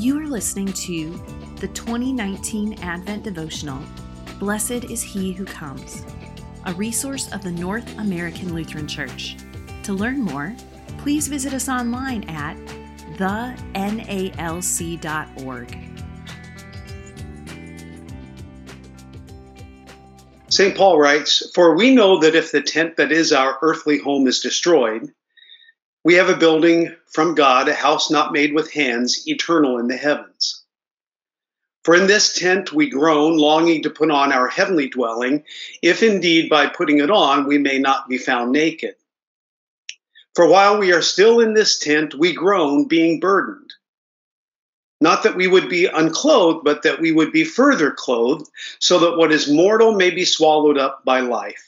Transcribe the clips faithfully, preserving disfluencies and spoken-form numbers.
You are listening to the twenty nineteen Advent Devotional, Blessed is He Who Comes, a resource of the North American Lutheran Church. To learn more, please visit us online at the N A L C dot org. Saint Paul writes, "For we know that if the tent that is our earthly home is destroyed, we have a building from God, a house not made with hands, eternal in the heavens. For in this tent we groan, longing to put on our heavenly dwelling, if indeed by putting it on we may not be found naked. For while we are still in this tent, we groan, being burdened. Not that we would be unclothed, but that we would be further clothed, so that what is mortal may be swallowed up by life.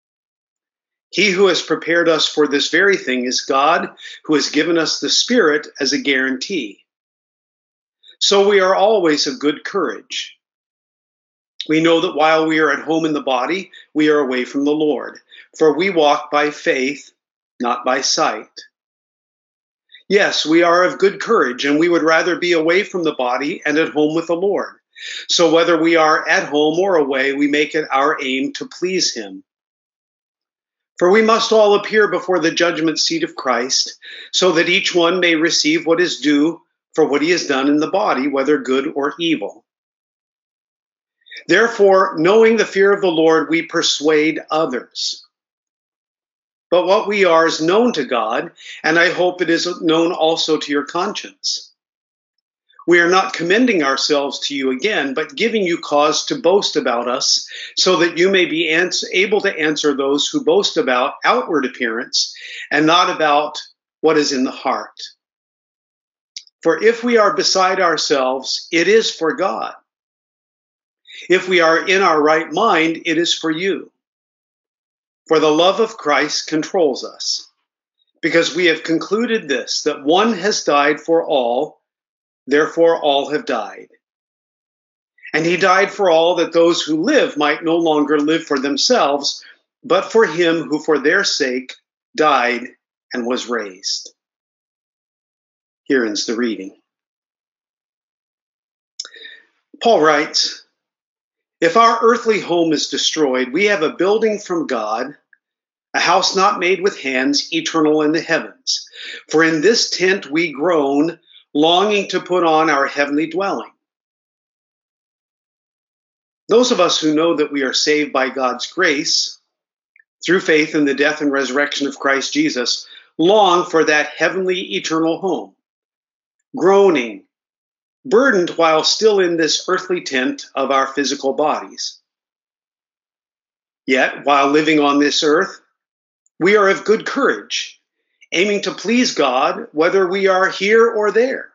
He who has prepared us for this very thing is God, who has given us the Spirit as a guarantee. So we are always of good courage. We know that while we are at home in the body, we are away from the Lord, for we walk by faith, not by sight. Yes, we are of good courage, and we would rather be away from the body and at home with the Lord. So whether we are at home or away, we make it our aim to please Him. For we must all appear before the judgment seat of Christ, so that each one may receive what is due for what he has done in the body, whether good or evil. Therefore, knowing the fear of the Lord, we persuade others. But what we are is known to God, and I hope it is known also to your conscience. We are not commending ourselves to you again, but giving you cause to boast about us, so that you may be ans- able to answer those who boast about outward appearance and not about what is in the heart. For if we are beside ourselves, it is for God. If we are in our right mind, it is for you. For the love of Christ controls us, because we have concluded this, that one has died for all, therefore all have died. And he died for all, that those who live might no longer live for themselves, but for him who for their sake died and was raised." Here ends the reading. Paul writes, "If our earthly home is destroyed, we have a building from God, a house not made with hands, eternal in the heavens. For in this tent we groan, longing to put on our heavenly dwelling." Those of us who know that we are saved by God's grace, through faith in the death and resurrection of Christ Jesus, long for that heavenly eternal home, groaning, burdened while still in this earthly tent of our physical bodies. Yet, while living on this earth, we are of good courage, aiming to please God, whether we are here or there.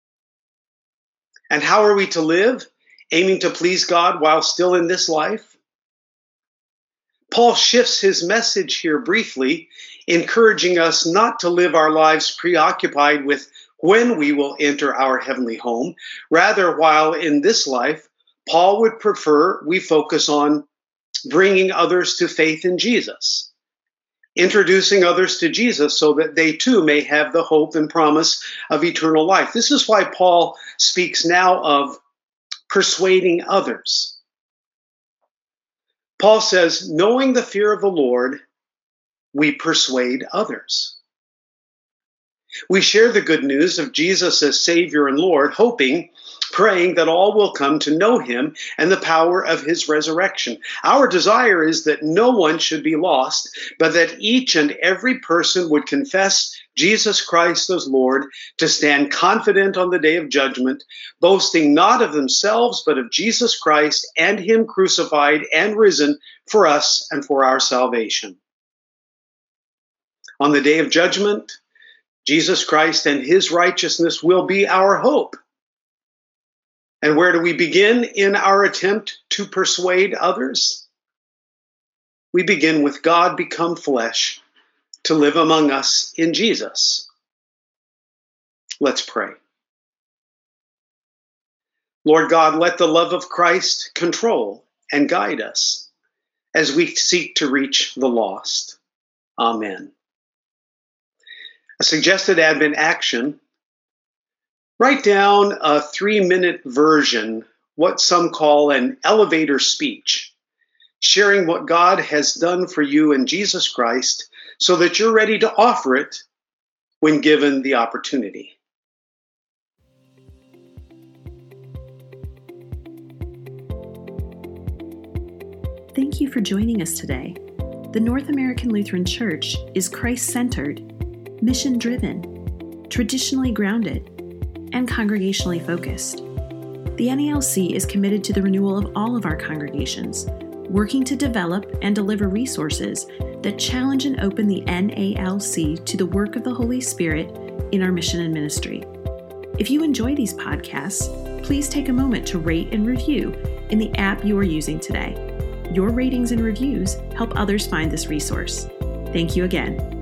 And how are we to live, aiming to please God while still in this life? Paul shifts his message here briefly, encouraging us not to live our lives preoccupied with when we will enter our heavenly home. Rather, while in this life, Paul would prefer we focus on bringing others to faith in Jesus, introducing others to Jesus so that they too may have the hope and promise of eternal life. This is why Paul speaks now of persuading others. Paul says, knowing the fear of the Lord, we persuade others. We share the good news of Jesus as Savior and Lord, hoping, praying that all will come to know Him and the power of His resurrection. Our desire is that no one should be lost, but that each and every person would confess Jesus Christ as Lord, to stand confident on the day of judgment, boasting not of themselves, but of Jesus Christ and Him crucified and risen for us and for our salvation. On the day of judgment, Jesus Christ and His righteousness will be our hope. And where do we begin in our attempt to persuade others? We begin with God become flesh to live among us in Jesus. Let's pray. Lord God, let the love of Christ control and guide us as we seek to reach the lost. Amen. A suggested Advent action Write down a three-minute version, what some call an elevator speech, sharing what God has done for you in Jesus Christ so that you're ready to offer it when given the opportunity. Thank you for joining us today. The North American Lutheran Church is Christ-centered, mission-driven, traditionally grounded, and congregationally focused. The N A L C is committed to the renewal of all of our congregations, working to develop and deliver resources that challenge and open the N A L C to the work of the Holy Spirit in our mission and ministry. If you enjoy these podcasts, please take a moment to rate and review in the app you are using today. Your ratings and reviews help others find this resource. Thank you again.